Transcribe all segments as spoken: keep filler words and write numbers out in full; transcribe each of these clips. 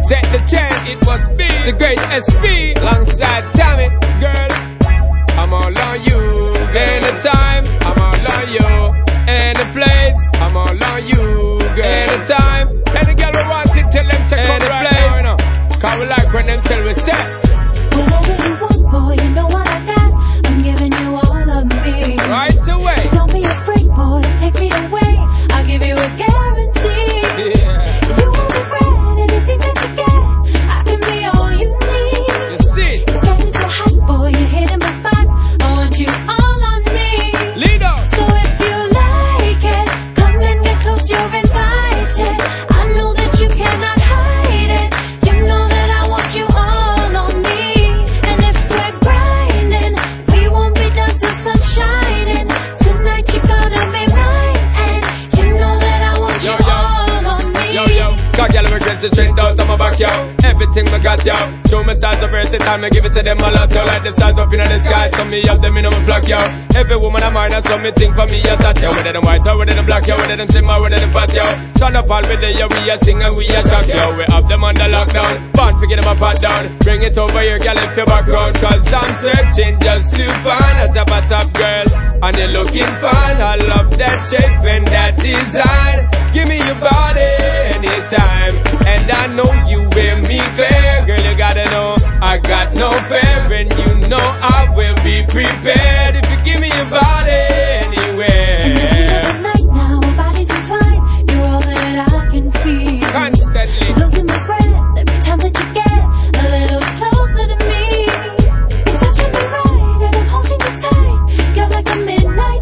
set the chain. It was me, the great S P, alongside Tommy. Girl, I'm all on you. Anytime, I'm all on you. Any place, I'm all on you. Girl, anytime, any girl we want it, tell them to come right now, you know. Cause we like when them tell we set. Whatever you want, boy, you know what I got. I'm giving you all of me. Right away. Don't be afraid, boy, take me away. I'll give you a guarantee. Yeah. You won't regret anything that you get. I can be all you need. You see it. It's getting so hot, boy, you're hitting my spot. I want you all on me. Lead on. So if you like it, come and get close, you're invited. I know that you cannot hide it. You know that I want you all on me. And if we're grinding, we won't be done till sun shining. Tonight you gotta be mine, and you know that I want Yo, you yo. all on me. Yo, yo, got y'all ever get the straight out of my back, yo. Everything me got, yo. Show me stars of versatile, me give it to them a lot, yo. Like the stars up in the sky, so me have them in my flock, yo. Every woman of mine has some me think for me, a touch, yo. Whether them white or whether them black, yo. Whether them slim or whether them fat, yo. Turn up all with the, yo. We a sing and we a shock, yo. We have them under lockdown. Born to get them a pat down. Bring it over here, girl, if your background. Cause I'm searching just to find a top a top girl. And you're looking fine. I love that shape and that design. Give me your body anytime. And I know you wear me clear. Girl, you gotta know I got no fear. And you know I will be prepared. If you give me your body anywhere. And every other night now, our bodies entwined. You're all that I can feel. Constantly. Losing my breath every time that you get a little closer to me. You're touching me right and I'm holding you tight. You're like a midnight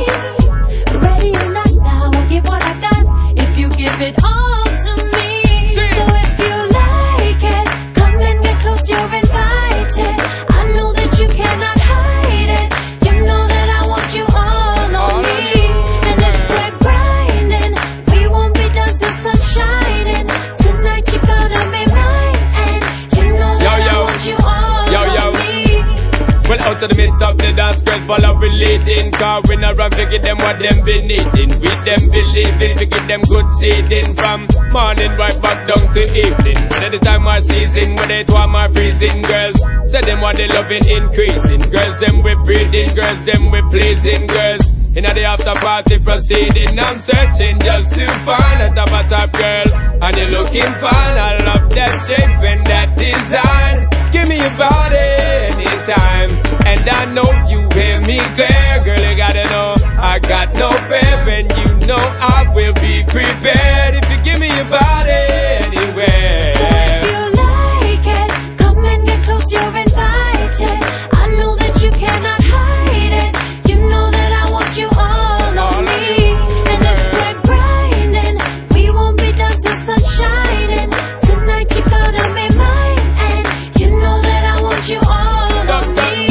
dream. Ready or not now, I'll give what I got if you give it all to me. So if you like it, come and get close, you're invited. I know that you cannot hide it. You know that I want you all on me. And if we're grinding, we won't be done till sun shining. Tonight you gotta be mine, and you know that Yo, yo. I want you all Yo, yo. on me. Well, out of the midst of the dance, girls follow we leading. Car we not run, we give them what them be needing. We them believing, we give them good seeding. From morning right back down to evening. Whether the time or season, whether it warm or freezing. Girls, say them what they loving increasing. Girls, them we breeding. Girls, them we pleasing. Girls, in the after party proceeding. I'm searching just to find a top a top girl. And you're looking fine, I love that shape and that design. Give me your body anytime. And I know you hear me clear. Girl, you gotta know I got no fear. And you know I will be prepared. If you give me your body anywhere. So if you like it, come and get close, you're invited. I know that you cannot hide it. You know that I want you all on me. And if we're grinding, we won't be done till sun shining. Tonight you gotta be mine, and you know that I want you all on me.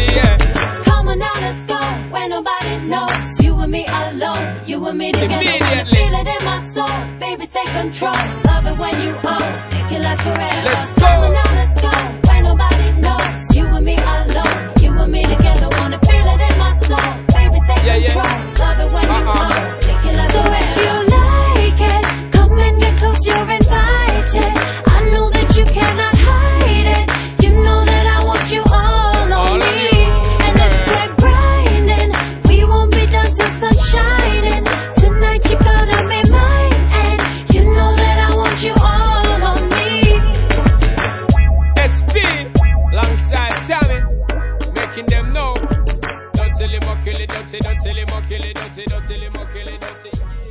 Come on now, let's go where nobody knows. You and me alone, you and me together. Wanna feel it in my soul, baby, take control. Love it when you own, it can last forever. Let's go. Come on now, let's go where nobody knows. You and me alone, you and me together. Wanna feel it in my soul, baby, take Yeah, yeah. control. Love it when you Uh-uh. own, it can last forever. So if you like it, come and get close, you're invited. I know that you cannot hide it. You know that I want you all on All of me. you. And if we're grinding, we won't be done till sun shining. Tonight you gotta be mine, and you know that I want you all on me. S P, alongside Tommy, making them know. Don't tell him or kill it, don't say, don't tell him or kill it, don't say, don't tell him or kill it, don't say.